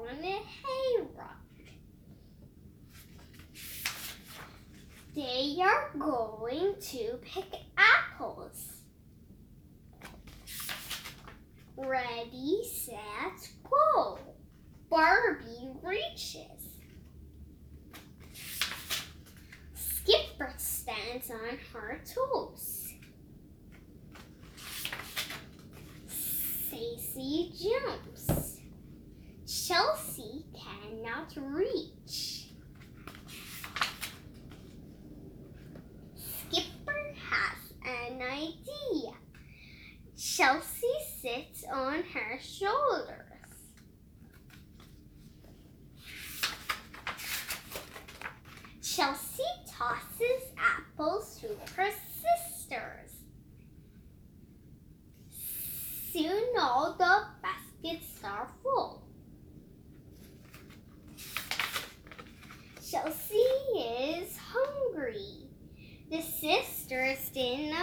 on a hayrick. They are going to pick apples. Ready, set, go. Barbie reaches. Skipper stands on her toes. Stacey jumps. Chelsea cannot reach. Skipper has an idea. Chelsea sits on her shoulders. Chelsea tosses apples to her sisters. Soon all the baskets are full. Chelsea is hungry. The sisters did